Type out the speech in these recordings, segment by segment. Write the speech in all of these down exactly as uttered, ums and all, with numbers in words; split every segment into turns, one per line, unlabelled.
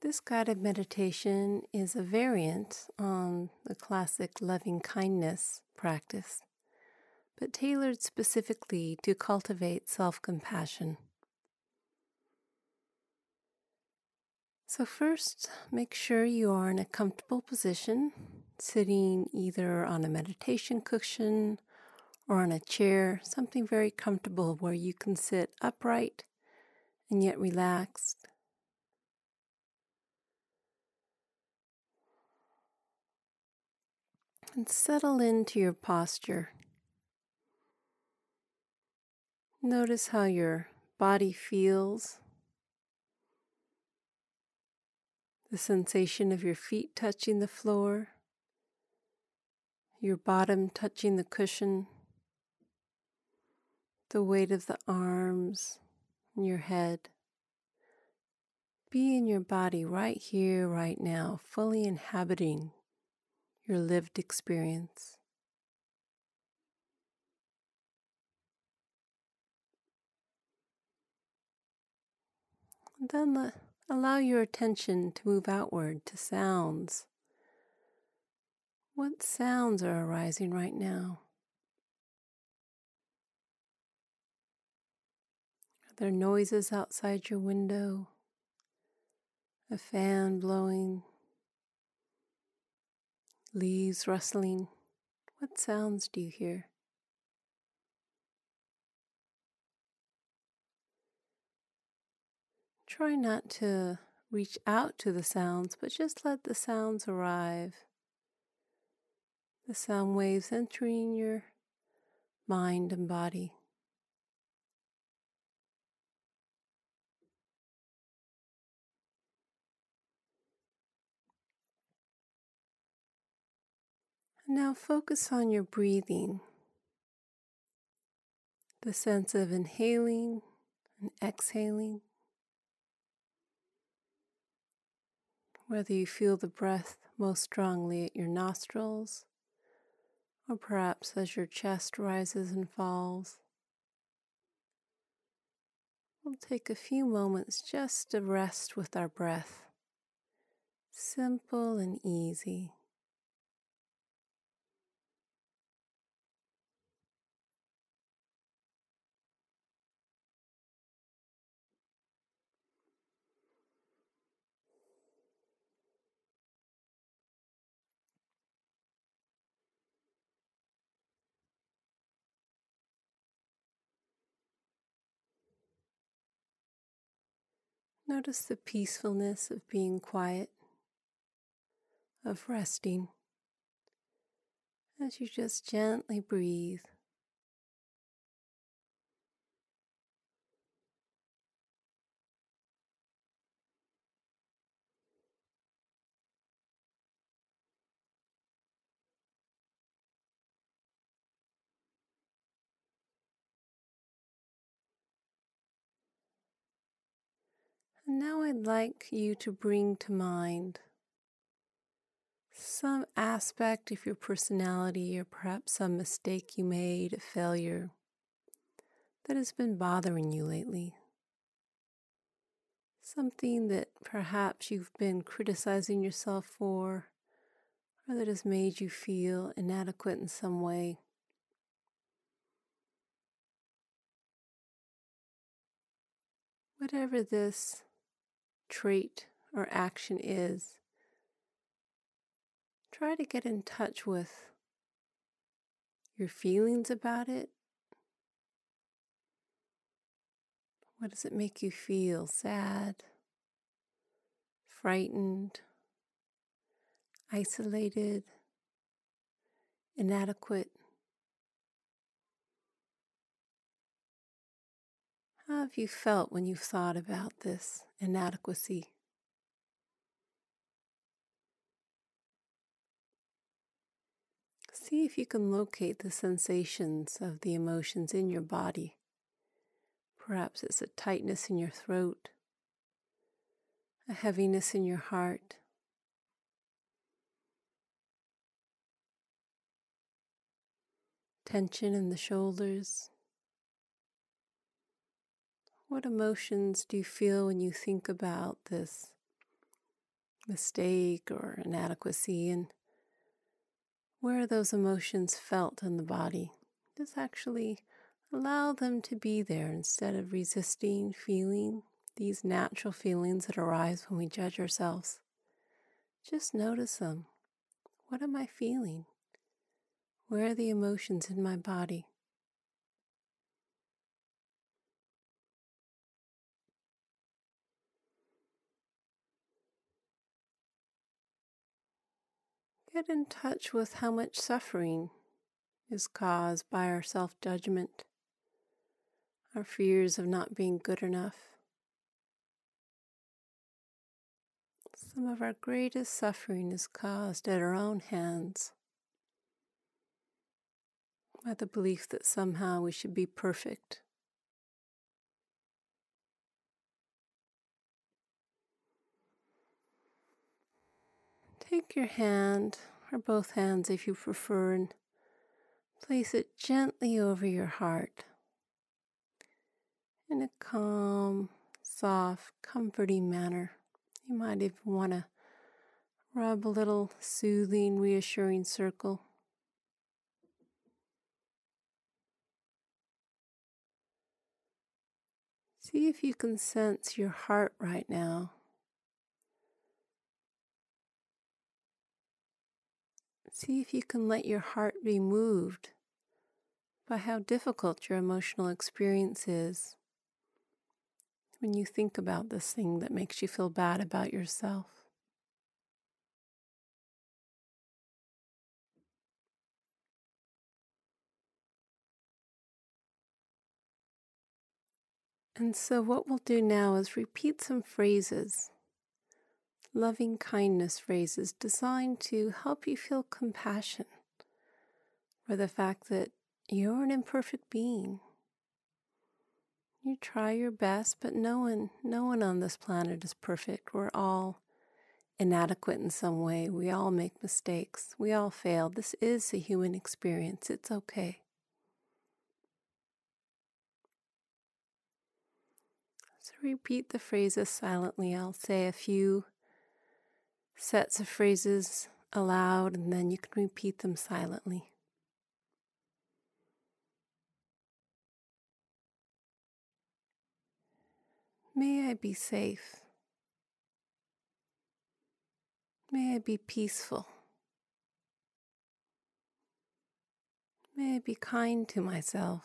This guided meditation is a variant on the classic loving kindness practice, but tailored specifically to cultivate self-compassion. So first, make sure you are in a comfortable position, sitting either on a meditation cushion or on a chair, something very comfortable where you can sit upright and yet relaxed. And settle into your posture. Notice how your body feels, the sensation of your feet touching the floor, your bottom touching the cushion, the weight of the arms and your head. Be in your body right here, right now, fully inhabiting your lived experience. And then let, allow your attention to move outward to sounds. What sounds are arising right now? Are there noises outside your window? A fan blowing? Leaves rustling? What sounds do you hear? Try not to reach out to the sounds, but just let the sounds arrive. The sound waves entering your mind and body. And now focus on your breathing, the sense of inhaling and exhaling. Whether you feel the breath most strongly at your nostrils, or perhaps as your chest rises and falls. We'll take a few moments just to rest with our breath. Simple and easy. Notice the peacefulness of being quiet, of resting, as you just gently breathe. And now I'd like you to bring to mind some aspect of your personality, or perhaps some mistake you made, a failure that has been bothering you lately. Something that perhaps you've been criticizing yourself for, or that has made you feel inadequate in some way. Whatever this trait or action is, try to get in touch with your feelings about it. What does it make you feel? Sad, frightened, isolated, inadequate? How have you felt when you've thought about this inadequacy? See if you can locate the sensations of the emotions in your body. Perhaps it's a tightness in your throat, a heaviness in your heart, tension in the shoulders. What emotions do you feel when you think about this mistake or inadequacy, and where are those emotions felt in the body. Just actually allow them to be there instead of resisting feeling these natural feelings that arise when we judge ourselves. Just notice them. What am I feeling? Where are the emotions in my body? Get in touch with how much suffering is caused by our self-judgment, our fears of not being good enough. Some of our greatest suffering is caused at our own hands by the belief that somehow we should be perfect. Take your hand, or both hands if you prefer, and place it gently over your heart in a calm, soft, comforting manner. You might even want to rub a little soothing, reassuring circle. See if you can sense your heart right now. See if you can let your heart be moved by how difficult your emotional experience is when you think about this thing that makes you feel bad about yourself. And so what we'll do now is repeat some phrases, loving kindness phrases designed to help you feel compassion for the fact that you're an imperfect being. You try your best, but no one, no one on this planet is perfect. We're all inadequate in some way. We all make mistakes. We all fail. This is a human experience. It's okay. So repeat the phrases silently. I'll say a few sets of phrases aloud, and then you can repeat them silently. May I be safe. May I be peaceful. May I be kind to myself.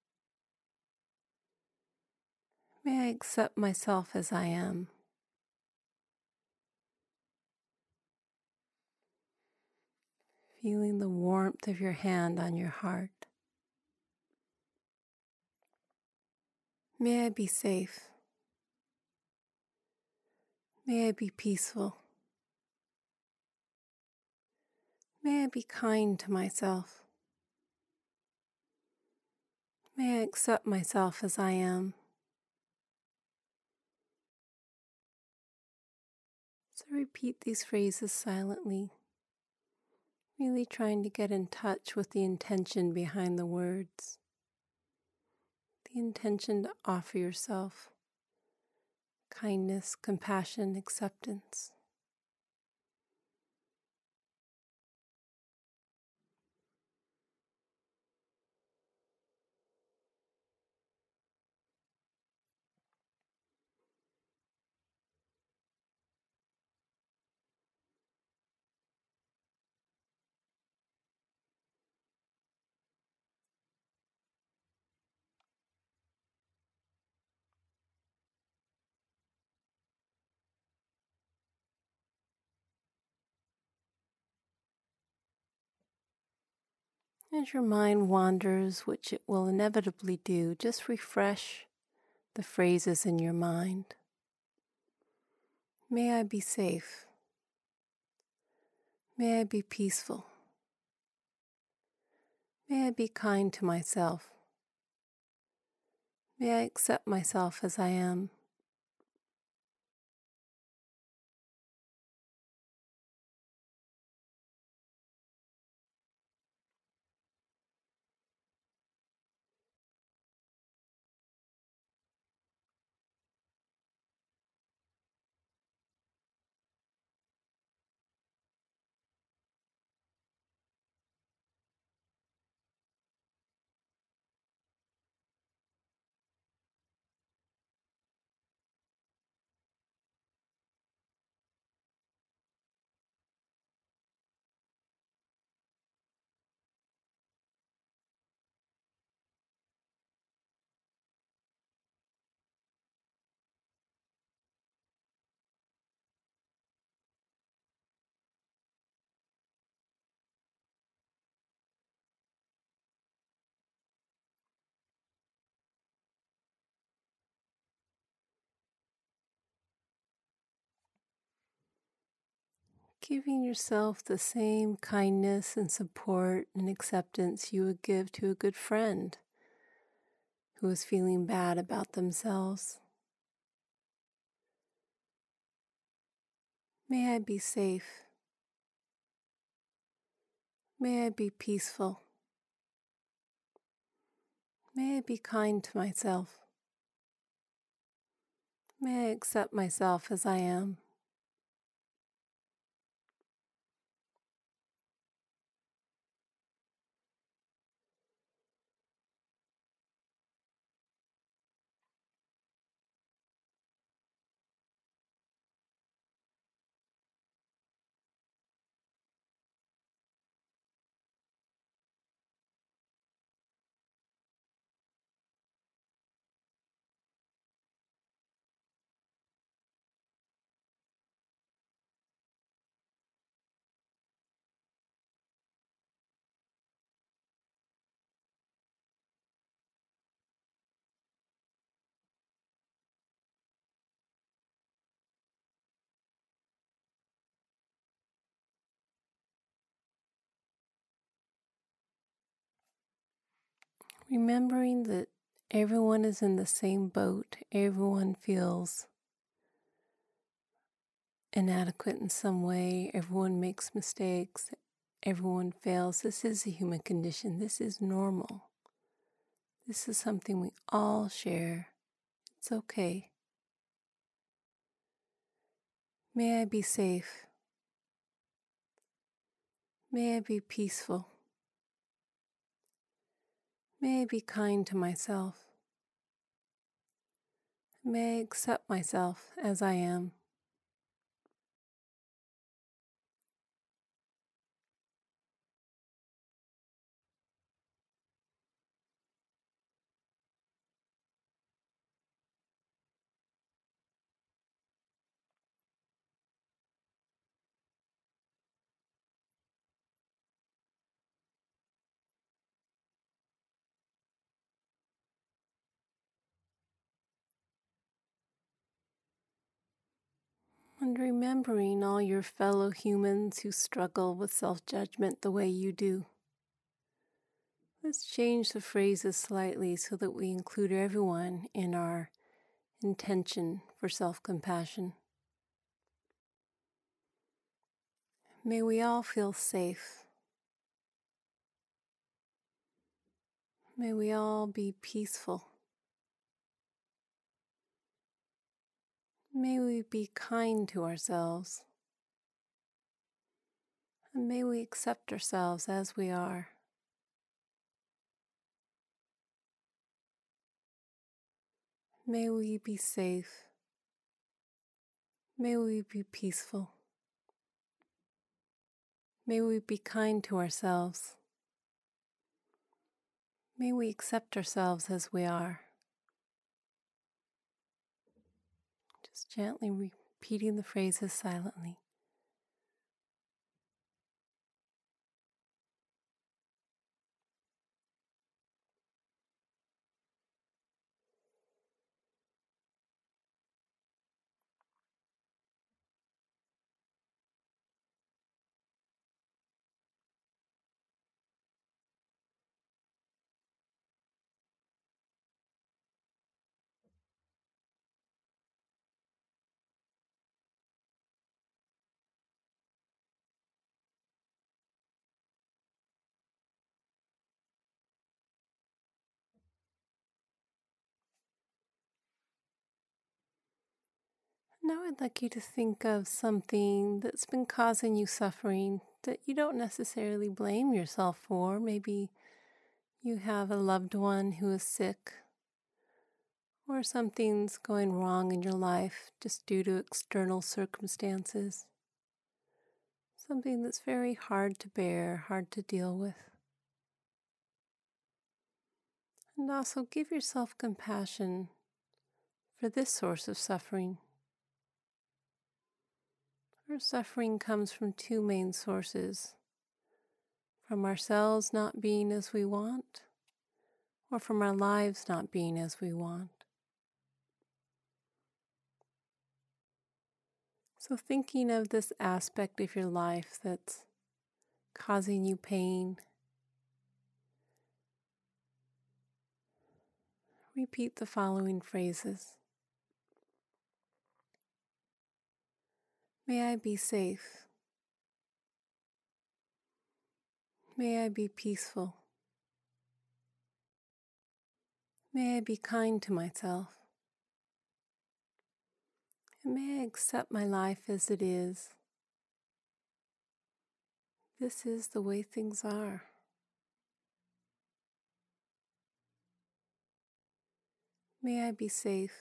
May I accept myself as I am. Feeling the warmth of your hand on your heart. May I be safe. May I be peaceful. May I be kind to myself. May I accept myself as I am. So repeat these phrases silently, really trying to get in touch with the intention behind the words. The intention to offer yourself kindness, compassion, acceptance. As your mind wanders, which it will inevitably do, just refresh the phrases in your mind. May I be safe. May I be peaceful. May I be kind to myself. May I accept myself as I am. giving yourself the same kindness and support and acceptance you would give to a good friend who is feeling bad about themselves. May I be safe. May I be peaceful. May I be kind to myself. May I accept myself as I am. Remembering that everyone is in the same boat, everyone feels inadequate in some way, everyone makes mistakes, everyone fails. This is a human condition. This is normal. This is something we all share. It's okay. May I be safe. May I be peaceful. May I be kind to myself. May I accept myself as I am. And remembering all your fellow humans who struggle with self-judgment the way you do. Let's change the phrases slightly so that we include everyone in our intention for self-compassion. May we all feel safe. May we all be peaceful. May we be kind to ourselves. And may we accept ourselves as we are. May we be safe. May we be peaceful. May we be kind to ourselves. May we accept ourselves as we are. Just gently repeating the phrases silently. Now I'd like you to think of something that's been causing you suffering that you don't necessarily blame yourself for. Maybe you have a loved one who is sick, or something's going wrong in your life just due to external circumstances. Something that's very hard to bear, hard to deal with. And also give yourself compassion for this source of suffering. Our suffering comes from two main sources: from ourselves not being as we want, or from our lives not being as we want. So, thinking of this aspect of your life that's causing you pain, repeat the following phrases. May I be safe. May I be peaceful. May I be kind to myself. And may I accept my life as it is. This is the way things are. May I be safe.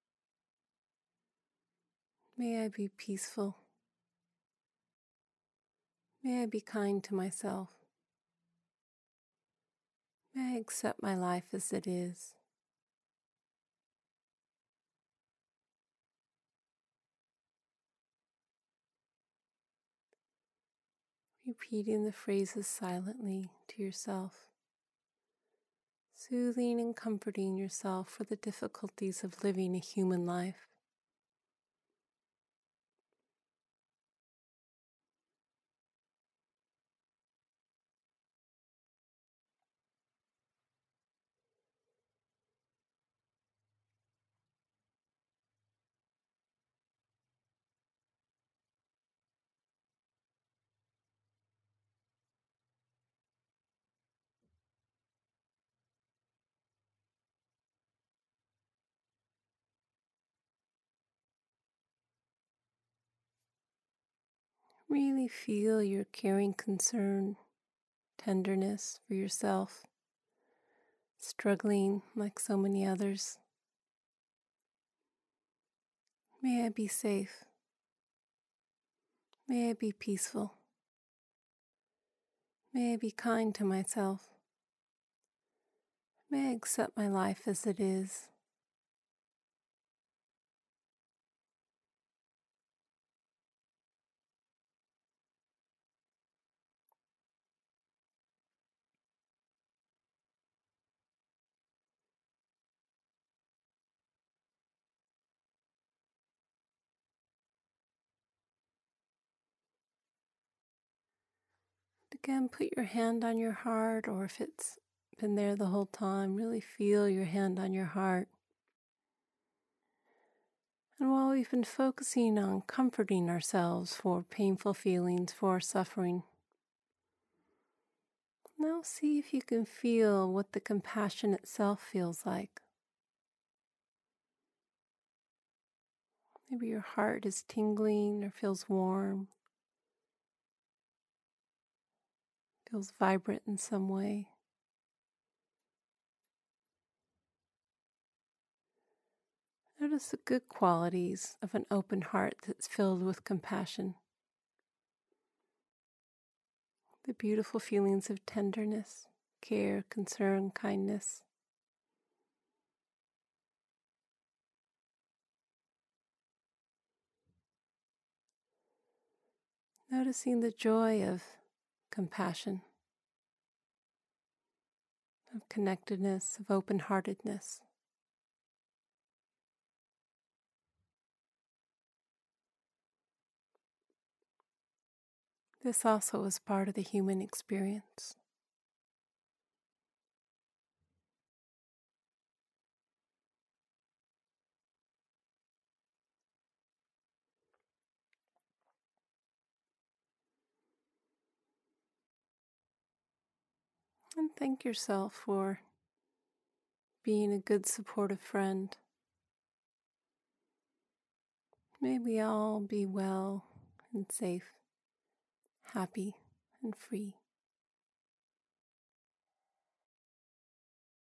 May I be peaceful. May I be kind to myself. May I accept my life as it is. Repeating the phrases silently to yourself, soothing and comforting yourself for the difficulties of living a human life. Really feel your caring concern, tenderness for yourself, struggling like so many others. May I be safe. May I be peaceful. May I be kind to myself. May I accept my life as it is. Again, put your hand on your heart, or if it's been there the whole time, really feel your hand on your heart. And while we've been focusing on comforting ourselves for painful feelings, for suffering, now see if you can feel what the compassion itself feels like. Maybe your heart is tingling or feels warm, feels vibrant in some way. Notice the good qualities of an open heart that's filled with compassion. The beautiful feelings of tenderness, care, concern, kindness. Noticing the joy of compassion, of connectedness, of open-heartedness. This also is part of the human experience. And thank yourself for being a good, supportive friend. May we all be well and safe, happy and free.